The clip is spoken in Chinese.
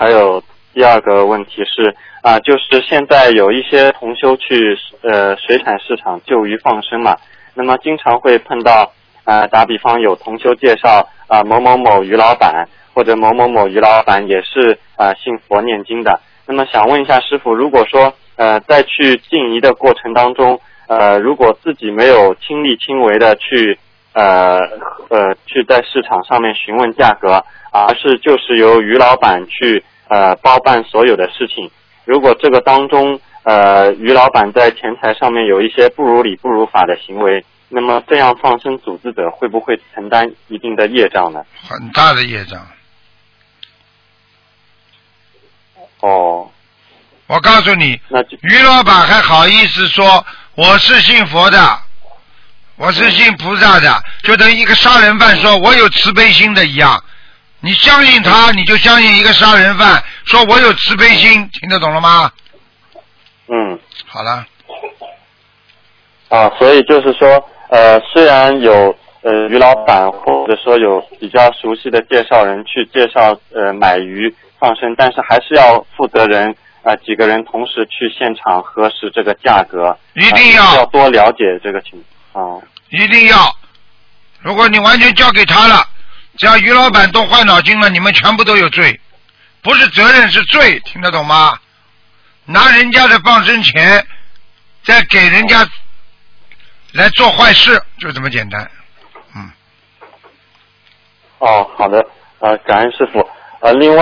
还有第二个问题是就是现在有一些同修去水产市场救鱼放生嘛，那么经常会碰到打比方有同修介绍某某某鱼老板或者某某某鱼老板也是信佛念经的，那么想问一下师父，如果说在去进鱼的过程当中如果自己没有亲力亲为的去在市场上面询问价格，而是就是由鱼老板去包办所有的事情，如果这个当中鱼老板在钱财上面有一些不如理不如法的行为，那么这样放生组织者会不会承担一定的业障呢？ 很大的业障。 哦， 我告诉你，于老板还好意思说我是信佛的，我是信菩萨的，就等于一个杀人犯说我有慈悲心的一样。你相信他，你就相信一个杀人犯说我有慈悲心，听得懂了吗？好了。 所以就是说虽然有鱼老板或者说有比较熟悉的介绍人去介绍买鱼放生，但是还是要负责人几个人同时去现场核实这个价格， 一定要多了解这个情况。 一定要，如果你完全交给他了，只要于老板都坏脑筋了，你们全部都有罪，不是责任是罪，听得懂吗？拿人家的放生钱再给人家来做坏事，就这么简单。 好的，感恩师父。另外